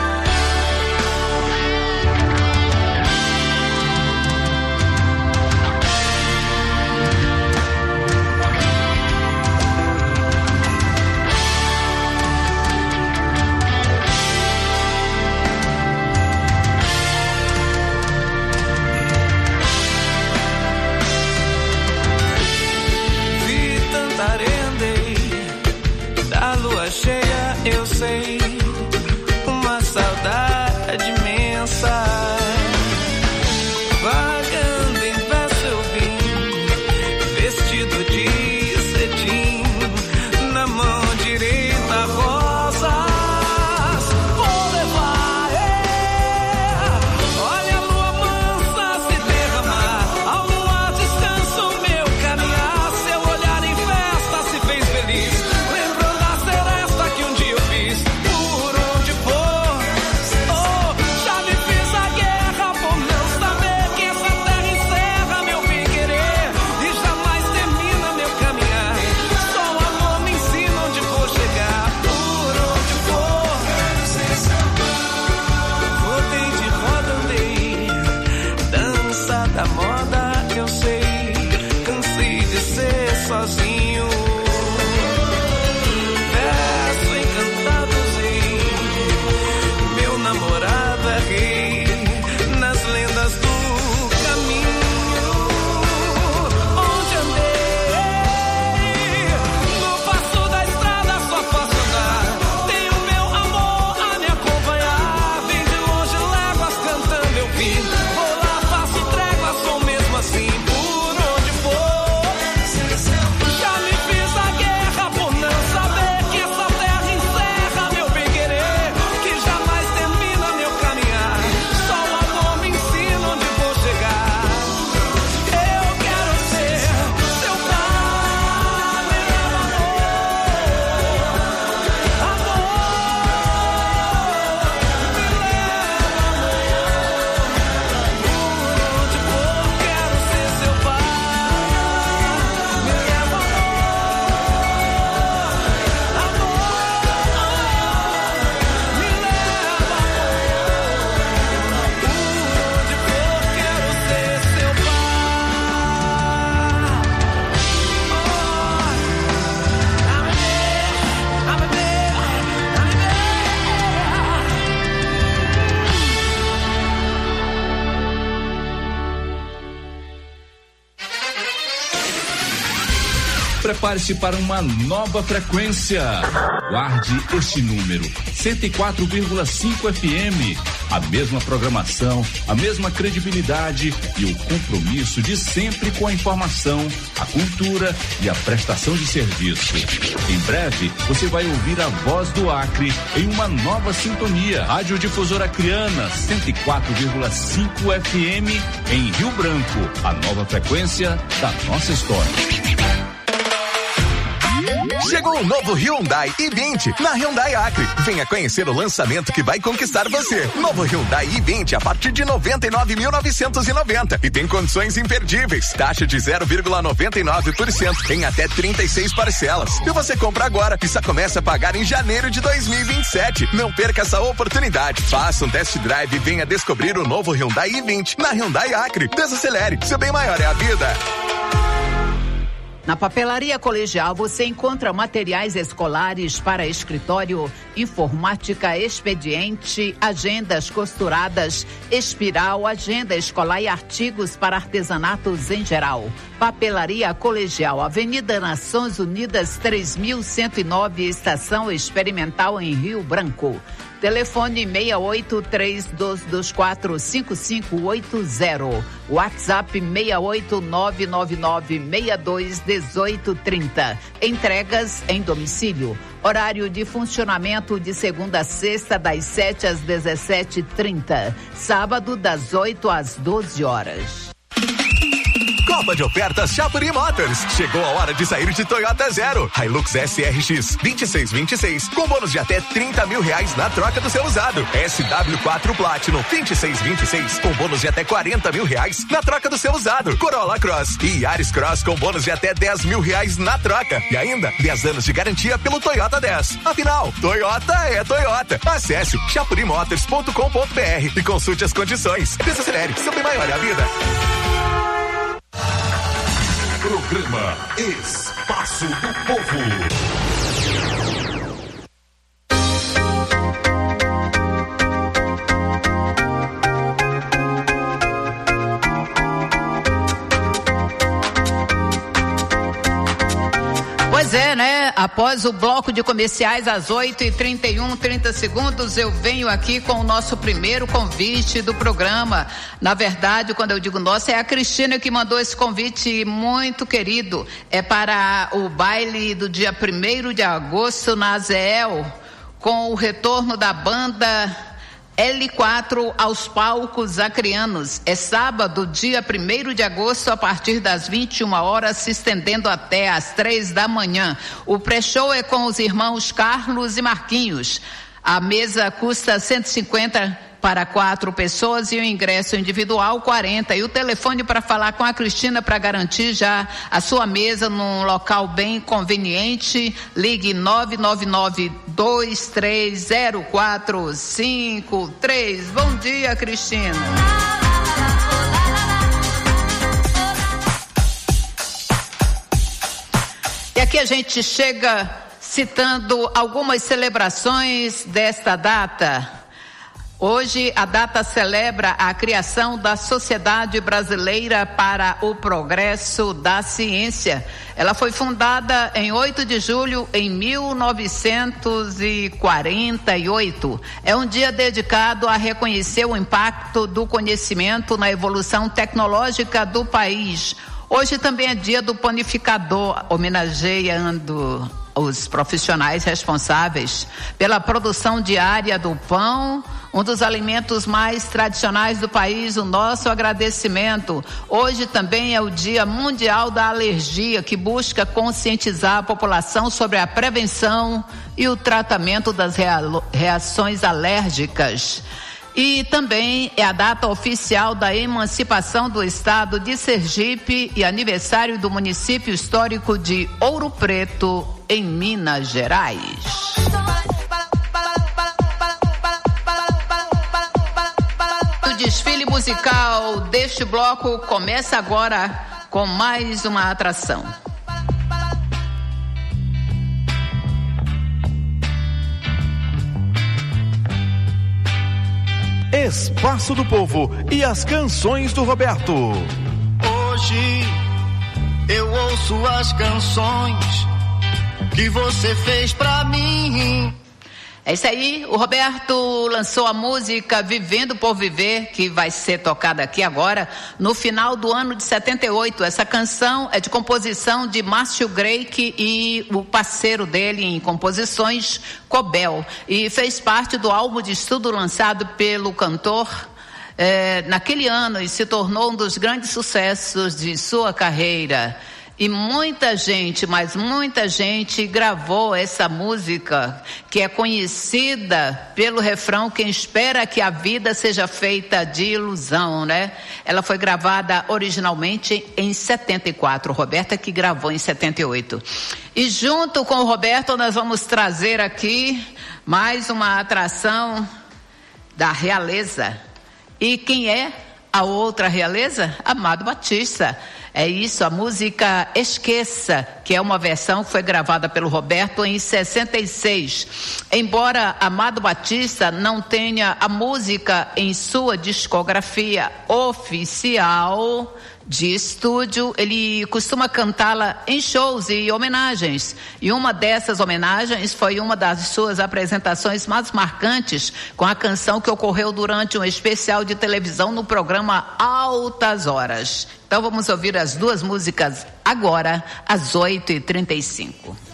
Da lua cheia eu sei, uma saudade imensa. Vagando em verso eu vim, vestido de cetim, na mão direita rosas. Vou levar, olha a lua mansa se derramar, ao luar descanso meu caminhar. Seu olhar em festa se fez feliz, lembrando a seresta que um dia eu fiz. Por onde for, oh, já me fiz a guerra por não saber que essa terra encerra meu bem querer e jamais termina meu caminhar. Só o amor me ensina onde vou chegar. Por onde for, rodei de roda, andei, dança da moda eu sei, cansei de ser sozinho. Verso encantado sim, meu namorado é rei, nas lendas do caminho. Onde andei, no passo da estrada só posso andar. Tenho meu amor a me acompanhar. Vem de longe léguas cantando eu vim. Vou lá, faço trégua, sou mesmo assim. Por onde for, já me fiz a guerra por não saber que essa terra encerra meu bem querer, que jamais termina meu caminhar. Só o amor me ensina onde vou chegar. Eu quero ser seu pai, meu amor, onde for quero ser seu pai, me leva Prepare-se para uma nova frequência. Guarde este número: 104,5 FM. A mesma programação, a mesma credibilidade e o compromisso de sempre com a informação, a cultura e a prestação de serviço. Em breve, você vai ouvir a voz do Acre em uma nova sintonia. Rádio Difusora Acreana, 104,5 FM em Rio Branco. A nova frequência da nossa história. Chegou o novo Hyundai i20 na Hyundai Acre. Venha conhecer o lançamento que vai conquistar você. Novo Hyundai i20 a partir de 99.990 e tem condições imperdíveis. Taxa de 0,99% em até 36 parcelas. E você compra agora e só começa a pagar em janeiro de 2027. Não perca essa oportunidade. Faça um test drive e venha descobrir o novo Hyundai i20 na Hyundai Acre. Desacelere, seu bem maior é a vida. Na Papelaria Colegial você encontra materiais escolares para escritório, informática, expediente, agendas costuradas, espiral, agenda escolar e artigos para artesanatos em geral. Papelaria Colegial, Avenida Nações Unidas 3109, Estação Experimental em Rio Branco. Telefone 6832245580. WhatsApp 68999621830. Entregas em domicílio. Horário de funcionamento de segunda a sexta, das 7 às 17h30. Sábado, das 8 às 12 horas. Copa de ofertas Chapuri Motors. Chegou a hora de sair de Toyota Zero. Hilux SRX 2626 com bônus de até R$30 mil na troca do seu usado. SW4 Platinum 2626 com bônus de até R$40 mil na troca do seu usado. Corolla Cross e Yaris Cross com bônus de até R$10 mil na troca. E ainda 10 anos de garantia pelo Toyota 10. Afinal, Toyota é Toyota. Acesse chapurimotors.com.br e consulte as condições. Desacelere, sempre maior é a vida. Programa Espaço do Povo. Pois é, né? Após o bloco de comerciais, às 8h31, eu venho aqui com o nosso primeiro convite do programa. Na verdade, quando eu digo nosso, é a Cristina que mandou esse convite muito querido. É para o baile do dia 1º de agosto na AZEL, com o retorno da banda L4 aos palcos acreanos. É sábado, dia 1º de agosto, a partir das 21 horas, se estendendo até às 3 da manhã. O pré-show é com os irmãos Carlos e Marquinhos. A mesa custa 150 para 4 pessoas e o ingresso individual 40. E o telefone para falar com a Cristina para garantir já a sua mesa num local bem conveniente, ligue 999-230453. Bom dia, Cristina. E aqui a gente chega citando algumas celebrações desta data. Hoje a data celebra a criação da Sociedade Brasileira para o Progresso da Ciência. Ela foi fundada em 8 de julho em 1948. É um dia dedicado a reconhecer o impacto do conhecimento na evolução tecnológica do país. Hoje também é dia do panificador, homenageando os profissionais responsáveis pela produção diária do pão, um dos alimentos mais tradicionais do país. O nosso agradecimento. Hoje também é o Dia Mundial da Alergia, que busca conscientizar a população sobre a prevenção e o tratamento das reações alérgicas. E também é a data oficial da emancipação do estado de Sergipe e aniversário do município histórico de Ouro Preto, em Minas Gerais. O desfile musical deste bloco começa agora com mais uma atração. Espaço do Povo e as canções do Roberto. Hoje eu ouço as canções que você fez pra mim. É isso aí, o Roberto lançou a música Vivendo por Viver, que vai ser tocada aqui agora, no final do ano de 78. Essa canção é de composição de Márcio Greik e o parceiro dele em composições, Cobel, e fez parte do álbum de estudo lançado pelo cantor naquele ano e se tornou um dos grandes sucessos de sua carreira. E muita gente, mas muita gente gravou essa música, que é conhecida pelo refrão: quem espera que a vida seja feita de ilusão, né? Ela foi gravada originalmente em 74, Roberta que gravou em 78. E junto com o Roberto nós vamos trazer aqui mais uma atração da realeza. E quem é a outra realeza? Amado Batista. É isso, a música Esqueça, que é uma versão que foi gravada pelo Roberto em 66. Embora Amado Batista não tenha a música em sua discografia oficial de estúdio, ele costuma cantá-la em shows e homenagens. E uma dessas homenagens foi uma das suas apresentações mais marcantes, com a canção que ocorreu durante um especial de televisão no programa Altas Horas. Então vamos ouvir as duas músicas agora, às 8h35.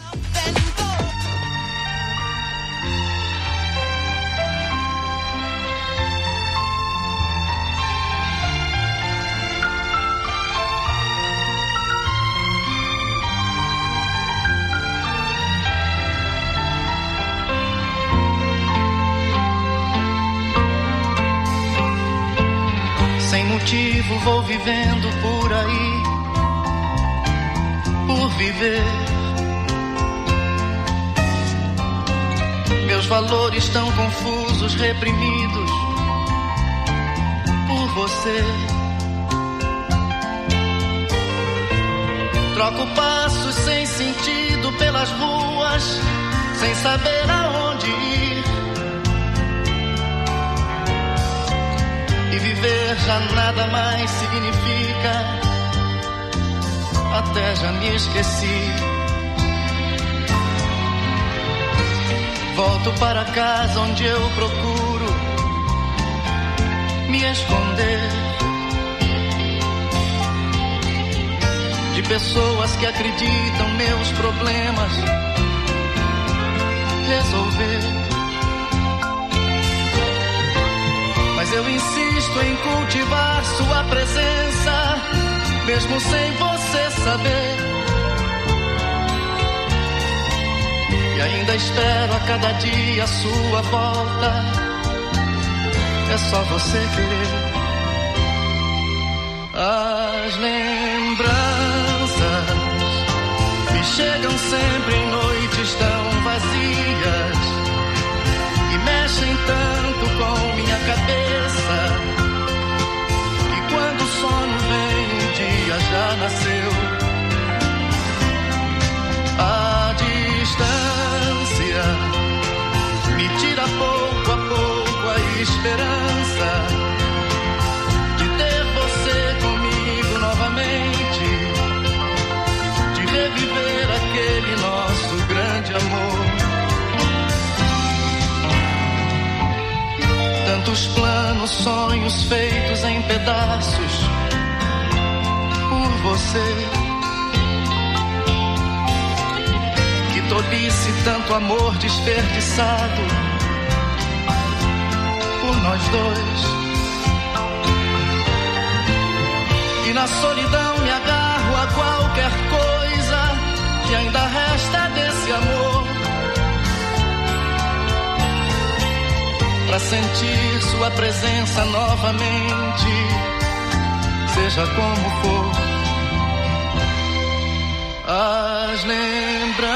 Sem motivo vou vivendo por aí, por viver. Meus valores tão confusos, reprimidos por você. Troco passos sem sentido pelas ruas, sem saber aonde ir. E viver já nada mais significa, até já me esqueci. Volto para casa onde eu procuro me esconder de pessoas que acreditam meus problemas resolver. Mas eu insisto em cultivar sua presença, mesmo sem você saber. E ainda espero a cada dia a sua volta. É só você querer. As lembranças me chegam sempre em noites tão vazias e mexem tanto com minha cabeça. E quando o sono vem, um dia já nasceu. A distância me tira pouco a pouco a esperança de ter você comigo novamente, de reviver aquele nosso grande amor. Tantos planos, sonhos feitos em pedaços por você. Que tolice, tanto amor desperdiçado por nós dois. E na solidão me agarro a qualquer coisa que ainda resta desse amor, pra sentir sua presença novamente, seja como for. As lembranças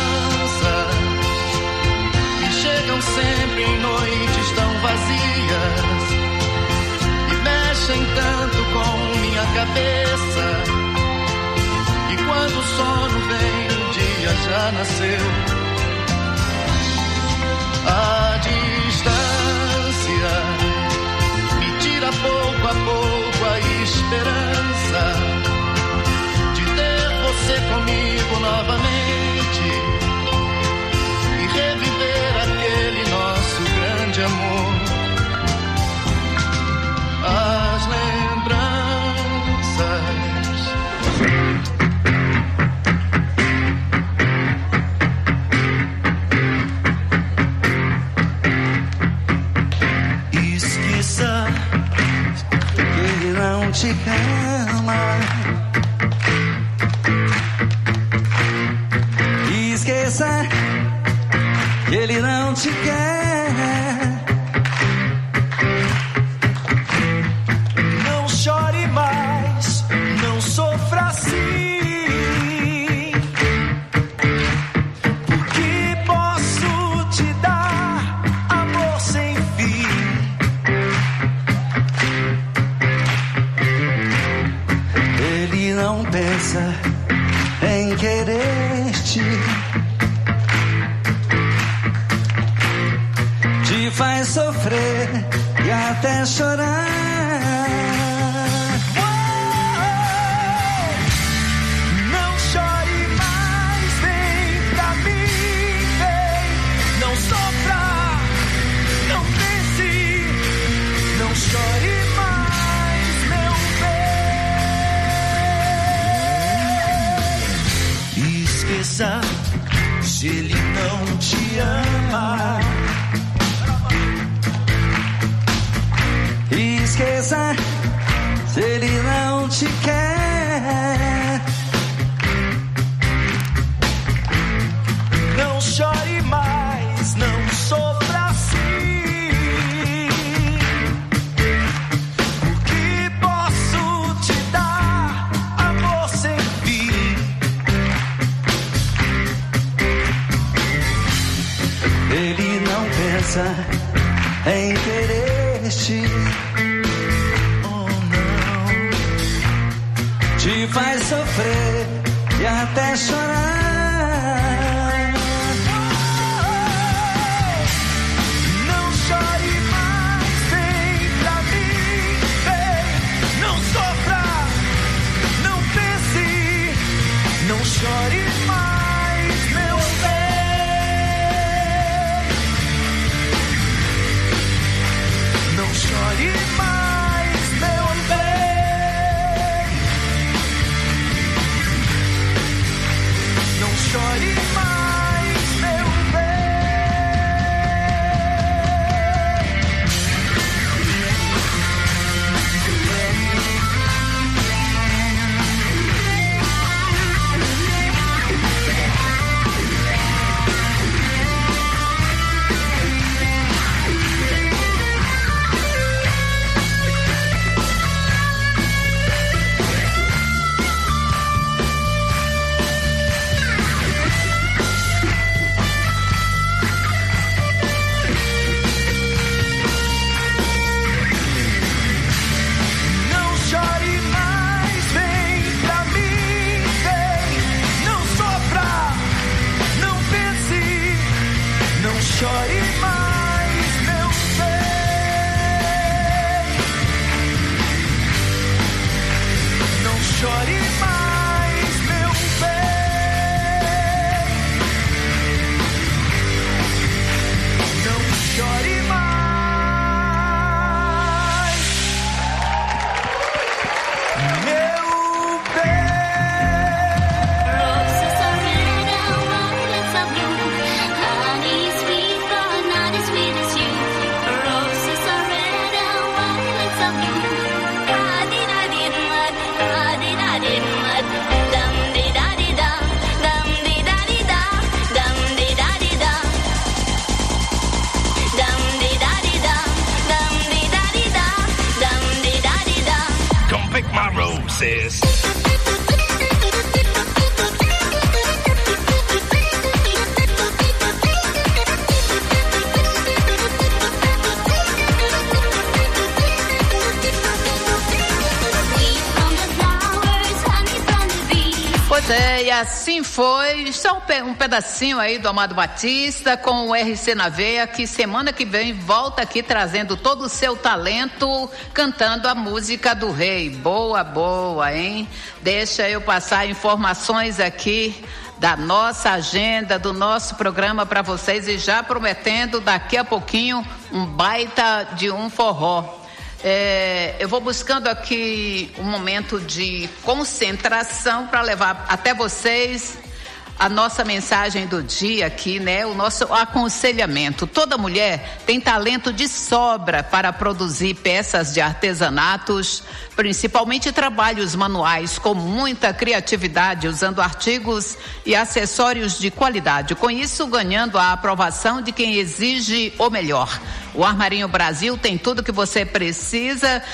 me chegam sempre em noites tão vazias e mexem tanto com minha cabeça. E quando o sono vem, um dia já nasceu. A distância me tira pouco a pouco a esperança de ter você comigo novamente e reviver aquele nosso grande amor. As lembranças. Não te ama. Esqueça que ele não te quer. Não chore mais, não sofra assim. Porque posso te dar amor sem fim. Não pensa em querer-te, te faz sofrer e até chorar. Não chore mais, vem pra mim, vem. Não sofra, não pense, não chore mais, meu bem. Esqueça se ele não te ama. Esqueça se ele não te quer. Não chore mais, não sofra assim. O que posso te dar, amor sem fim? Ele não pensa em querer-te, te faz sofrer e até chorar. Não chore mais, vem pra mim, vem. Não sofra, não pense, não chore mais, meu bem. Não chore mais, meu bem. Chore mais, meu bem. Chore mais, meu bem. Não chore mais, meu bem. Não chore mais, meu bem. My roses. Pois é, e assim foi. Só um pedacinho aí do Amado Batista com o RC na Veia, que semana que vem volta aqui trazendo todo o seu talento, cantando a música do rei. Boa, boa, hein? Deixa eu passar informações aqui da nossa agenda, do nosso programa para vocês, e já prometendo daqui a pouquinho um baita de um forró. Eu vou buscando aqui um momento de concentração para levar até vocês a nossa mensagem do dia aqui, né? O nosso aconselhamento. Toda mulher tem talento de sobra para produzir peças de artesanatos, principalmente trabalhos manuais com muita criatividade, usando artigos e acessórios de qualidade. Com isso, ganhando a aprovação de quem exige o melhor. O Armarinho Brasil tem tudo que você precisa